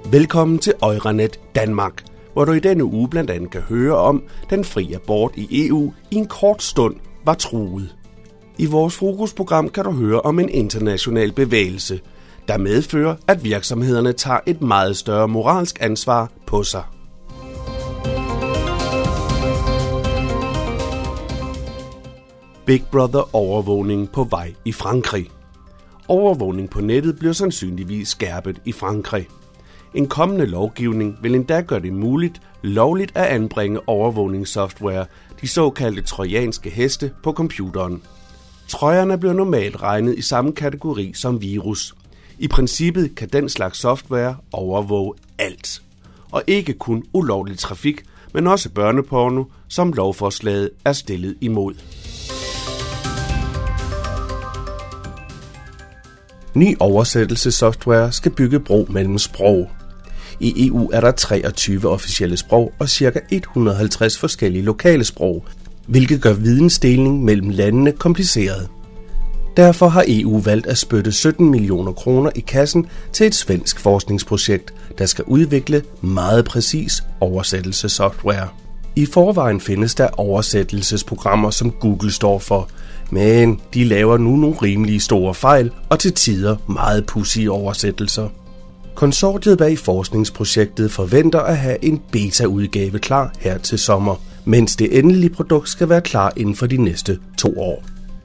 Velkommen til Euranet Danmark, hvor du i denne uge blandt andet kan høre om, den frie abort i EU i en kort stund var truet. I vores fokusprogram kan du høre om en international bevægelse, der medfører, at virksomhederne tager et meget større moralsk ansvar på sig. Big Brother overvågning på vej i Frankrig. Overvågning på nettet bliver sandsynligvis skærpet i Frankrig. En kommende lovgivning vil endda gøre det muligt lovligt at anbringe overvågningssoftware, de såkaldte trojanske heste, på computeren. Trojerne bliver normalt regnet i samme kategori som virus. I princippet kan den slags software overvåge alt. Og ikke kun ulovlig trafik, men også børneporno, som lovforslaget er stillet imod. Ny oversættelsessoftware skal bygge bro mellem sprog. I EU er der 23 officielle sprog og ca. 150 forskellige lokale sprog, hvilket gør vidensdeling mellem landene kompliceret. Derfor har EU valgt at spytte 17 millioner kroner i kassen til et svensk forskningsprojekt, der skal udvikle meget præcis oversættelsessoftware. I forvejen findes der oversættelsesprogrammer, som Google står for, men de laver nu nogle rimelige store fejl og til tider meget pudsige oversættelser. Konsortiet bag forskningsprojektet forventer at have en beta-udgave klar her til sommer, mens det endelige produkt skal være klar inden for de næste 2 år.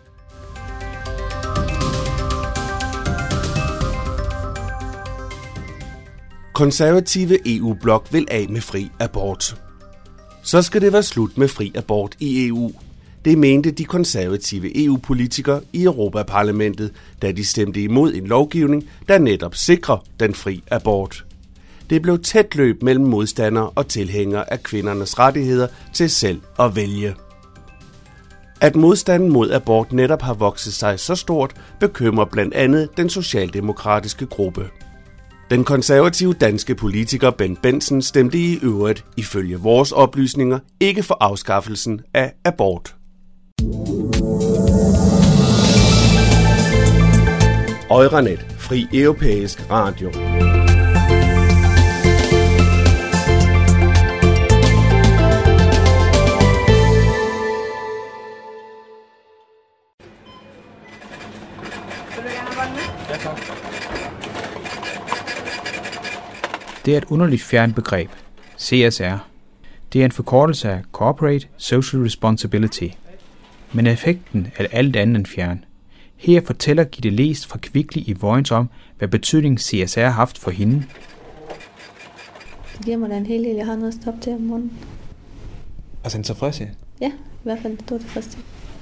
Konservative EU-blok vil af med fri abort. Så skal det være slut med fri abort i EU. Det mente de konservative EU-politikere i Europaparlamentet, da de stemte imod en lovgivning, der netop sikrer den fri abort. Det blev tæt løb mellem modstandere og tilhængere af kvindernes rettigheder til selv at vælge. At modstanden mod abort netop har vokset sig så stort, bekymrer blandt andet den socialdemokratiske gruppe. Den konservative danske politiker Bendt Bendtsen stemte i øvrigt, ifølge vores oplysninger, ikke for afskaffelsen af abort. Euranet, fri europæisk radio. Det er et underligt fjernt begreb, CSR. Det er en forkortelse af Corporate Social Responsibility. Men effekten er alt andet end fjern. Her fortæller Gitte Lest fra Kvickly i Vojens om, hvad betydning CSR har haft for hende. Det giver mig da en hel del, jeg har noget at stoppe til om morgenen. Altså en tilfredshed? Ja, i hvert fald det var det første.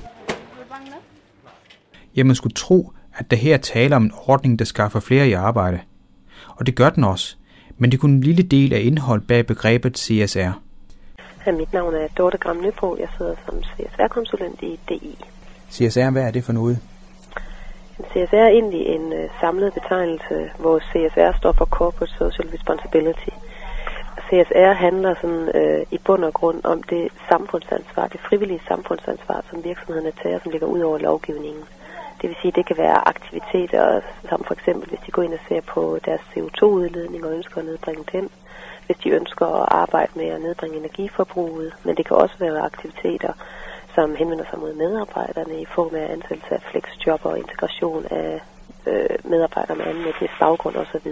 Ja, man skulle tro, at der her taler om en ordning, der skaffer flere i arbejde. Og det gør den også. Men det er kun en lille del af indhold bag begrebet CSR. Mit navn er Dorte Gram Nybo. Jeg sidder som CSR-konsulent i DI. CSR, hvad er det for noget? CSR er egentlig en samlet betegnelse, hvor CSR står for Corporate Social Responsibility. CSR handler sådan, i bund og grund om det samfundsansvar, det frivillige samfundsansvar, som virksomhederne tager, som ligger ud over lovgivningen. Det vil sige, at det kan være aktiviteter, som for eksempel, hvis de går ind og ser på deres CO2-udledning og ønsker at nedbringe den. Hvis de ønsker at arbejde med at nedbringe energiforbruget. Men det kan også være aktiviteter, som henvender sig mod medarbejderne i form af ansættelse af flexjob og integration af medarbejdere med anden etnisk baggrund osv.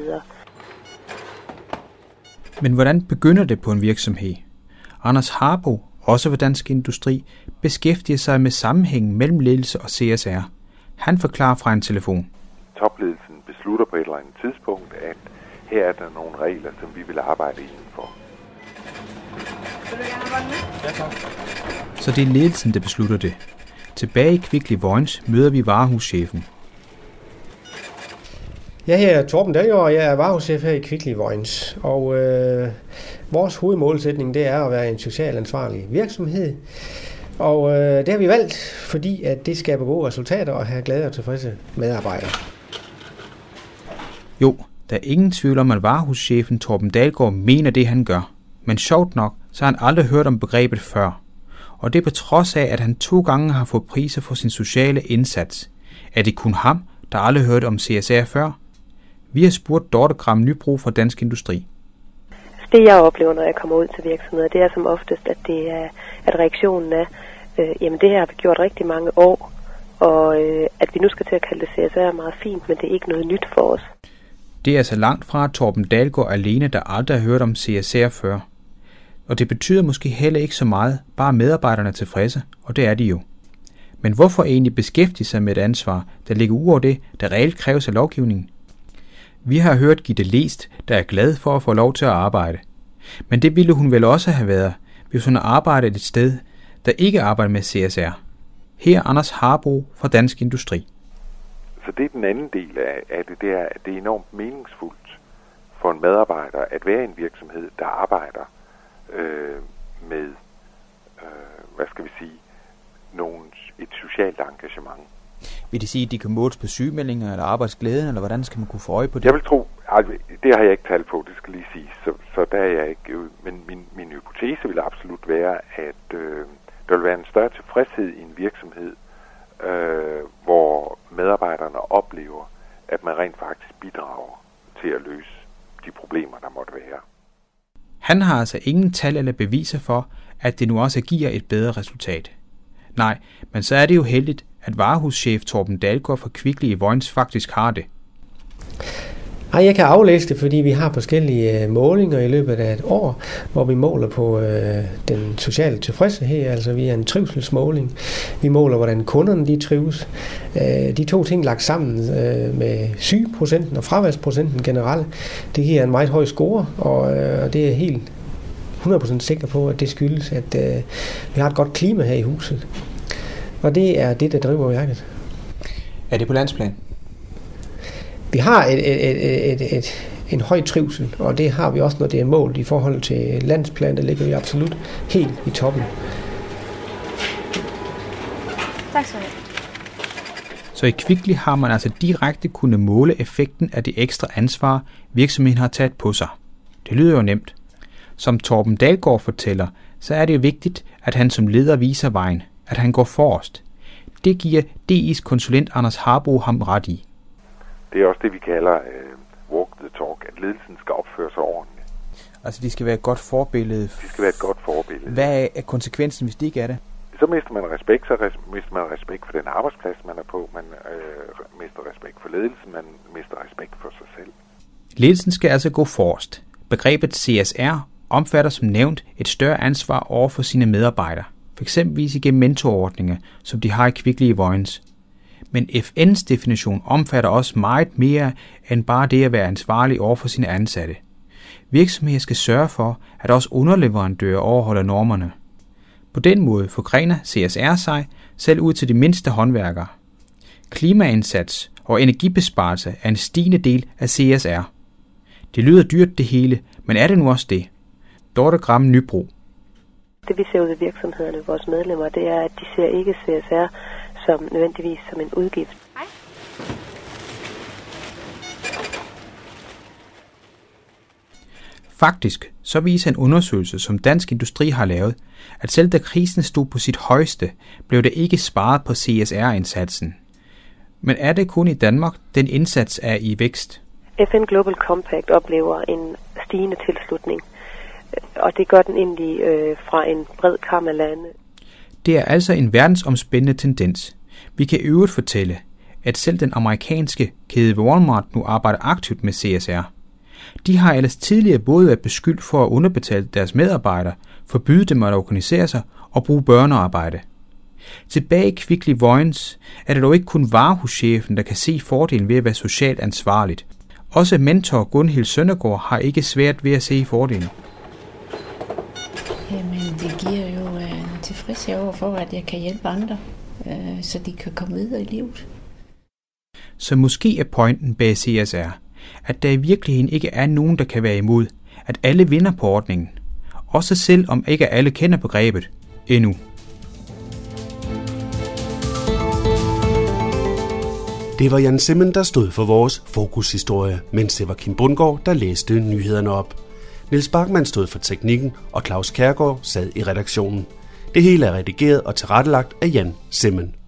Men hvordan begynder det på en virksomhed? Anders Harbo, også ved Dansk Industri, beskæftiger sig med sammenhængen mellem ledelse og CSR. Han forklarer fra en telefon. Topledelsen beslutter på et eller andet tidspunkt, at her er der nogle regler, som vi vil arbejde indenfor. Så det er ledelsen, der beslutter det. Tilbage i Kvickly Vojens møder vi varehuschefen. Jeg hedder Torben Dalgaard, og jeg er varehuschef her i Kvickly Vojens. Og vores hovedmålsætning, det er at være en socialt ansvarlig virksomhed. Og det har vi valgt, fordi at det skaber gode resultater og have glade og tilfredse medarbejdere. Jo, der er ingen tvivl om, at varehuschefen Torben Dalgaard mener det, han gør. Men sjovt nok, så har han aldrig hørt om begrebet før. Og det er på trods af, at han 2 gange har fået priser for sin sociale indsats. Er det kun ham, der aldrig hørte om CSR før? Vi har spurgt Dorte Gram Nybro fra Dansk Industri. Det jeg oplever, når jeg kommer ud til virksomheder, det er som oftest, at reaktionen er, jamen det her har vi gjort rigtig mange år, og at vi nu skal til at kalde det CSR er meget fint, men det er ikke noget nyt for os. Det er altså langt fra Torben Dalgaard alene, der aldrig har hørt om CSR før. Og det betyder måske heller ikke så meget, bare medarbejderne er tilfredse, og det er de jo. Men hvorfor egentlig beskæftige sig med et ansvar, der ligger ud over det, der reelt kræves af lovgivningen? Vi har hørt Gitte Lest, der er glad for at få lov til at arbejde. Men det ville hun vel også have været, hvis hun arbejdede et sted, der ikke arbejder med CSR. Her er Anders Harbo fra Dansk Industri. Så det er den anden del af det, det er, at det er enormt meningsfuldt for en medarbejder at være i en virksomhed, der arbejder med, et socialt engagement. Vil det sige, at de kan måles på sygemeldinger eller arbejdsglæden, eller hvordan skal man kunne få øje på det? Jeg vil tro, det har jeg ikke talt på, det skal lige siges, så der er jeg ikke, men min hypotese vil absolut være, at der vil være en større tilfredshed i en virksomhed, hvor medarbejderne oplever, at man rent faktisk bidrager til at løse de problemer, der måtte være. Han har altså ingen tal eller beviser for, at det nu også giver et bedre resultat. Nej, men så er det jo heldigt, at varehuschef Torben Dalgaard fra Kvickly i Vojens faktisk har det. Nej, jeg kan aflæse det, fordi vi har forskellige målinger i løbet af et år, hvor vi måler på den sociale tilfredshed, altså vi er en trivselsmåling. Vi måler, hvordan kunderne de trives. De to ting lagt sammen med sygeprocenten og fraværsprocenten generelt, det giver en meget høj score, og det er helt 100% sikker på, at det skyldes, at vi har et godt klima her i huset. Og det er det, der driver værket. Er det på landsplan? Vi har en høj trivsel, og det har vi også, når det er målt i forhold til landsplan. Der ligger vi absolut helt i toppen. Tak skal du have. Så i Kvickly har man altså direkte kunne måle effekten af det ekstra ansvar, virksomheden har taget på sig. Det lyder jo nemt. Som Torben Dalgaard fortæller, så er det jo vigtigt, at han som leder viser vejen, at han går forrest. Det giver DI's konsulent Anders Harbo ham ret i. Det er også det, vi kalder walk the talk, at ledelsen skal opføre sig ordentligt. Altså, de skal være et godt forbillede. De skal være et godt forbillede. Hvad er konsekvensen, hvis de ikke er det? Så mister man respekt, mister man respekt for den arbejdsplads, man er på, man mister respekt for ledelsen, man mister respekt for sig selv. Ledelsen skal altså gå forrest. Begrebet CSR omfatter som nævnt et større ansvar over for sine medarbejdere, f.eks. igennem mentorordninger, som de har i Kvickly i Vojens. Men FN's definition omfatter også meget mere end bare det at være ansvarlig over for sine ansatte. Virksomheder skal sørge for, at også underleverandører overholder normerne. På den måde forgrener CSR sig selv ud til de mindste håndværkere. Klimaindsats og energibesparelse er en stigende del af CSR. Det lyder dyrt det hele, men er det nu også det? Dorte Gram Nybro. Det vi ser ud i virksomhederne, vores medlemmer, det er, at de ser ikke CSR som nødvendigvis som en udgift. Hej. Faktisk så viser en undersøgelse, som Dansk Industri har lavet, at selv da krisen stod på sit højeste, blev der ikke sparet på CSR-indsatsen. Men er det kun i Danmark, den indsats er i vækst? FN Global Compact oplever en stigende tilslutning, og det gør den egentlig fra en bred kam af lande. Det er altså en verdensomspændende tendens. Vi kan i øvrigt fortælle, at selv den amerikanske kæde Walmart nu arbejder aktivt med CSR. De har ellers tidligere både været beskyldt for at underbetale deres medarbejdere, forbyde dem at organisere sig og bruge børnearbejde. Tilbage i Kvickly Vojens er det dog ikke kun varehuschefen, der kan se fordelen ved at være socialt ansvarligt. Også mentor Gunhild Søndergaard har ikke svært ved at se fordelen. Jamen, det giver jo en tilfredshed over for, at jeg kan hjælpe andre, så de kan komme videre i livet. Så måske er pointen bag CSR, at der i virkeligheden ikke er nogen, der kan være imod, at alle vinder på ordningen. Også selv om ikke alle kender begrebet endnu. Det var Jan Simmen, der stod for vores fokushistorie, mens det var Kim Bundgaard, der læste nyhederne op. Niels Bachmann stod for teknikken, og Claus Kjærgaard sad i redaktionen. Det hele er redigeret og tilrettelagt af Jan Simmen.